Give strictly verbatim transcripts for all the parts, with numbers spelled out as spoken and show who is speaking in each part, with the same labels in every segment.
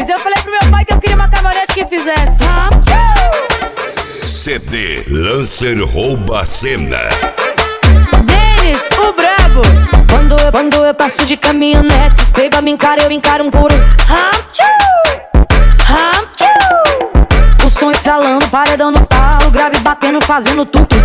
Speaker 1: Denis, eu falei pro meu pai que eu queria uma caminhonete que fizesse.
Speaker 2: C D Lancer rouba a cena.
Speaker 1: Denis, o brabo.
Speaker 3: Quando eu, quando eu passo de caminhonete, os peba me encara, eu encaro um puro. O som estralando, paredão no talo, grave batendo, fazendo tudo.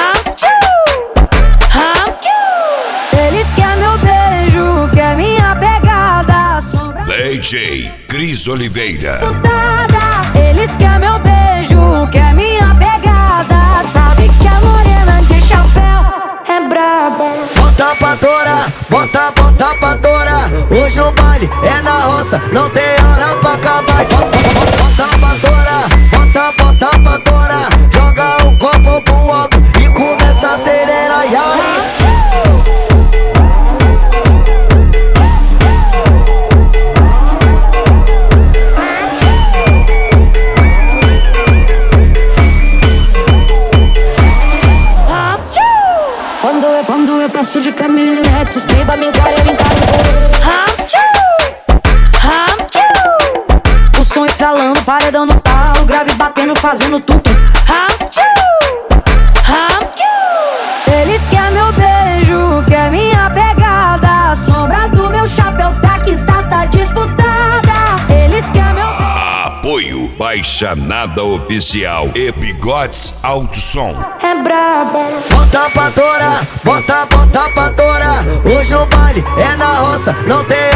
Speaker 3: Eles querem meu beijo, quer minha pegada, sombra
Speaker 2: D J Cris Oliveira.
Speaker 3: putada. Eles querem meu beijo, quer minha pegada, sabe que a morena de chapéu é braba.
Speaker 4: Bota pra torar, bota, bota pra torar. Hoje no baile é na roça, não tem hora pra acabar. Bota, bota pra torar, bota, bota pra torar. Joga o copo pro alto e começa a acelerar. E aí?
Speaker 3: Quando eu, quando eu passo de caminhonete, os peba me encara, eu encaro um puro. O som estralando, paredão no talo, grave batendo, fazendo tudo. Eles querem meu beijo, quer minha pegada, a sombra do meu chapéu tá que tá, tá disputada. Eles querem meu beijo.
Speaker 2: Apoio Baixa Nada Oficial e Bigodes Alto Som.
Speaker 3: É braba.
Speaker 4: Bota pra torar, bota, bota pra torar. Hoje no baile é na roça, não tem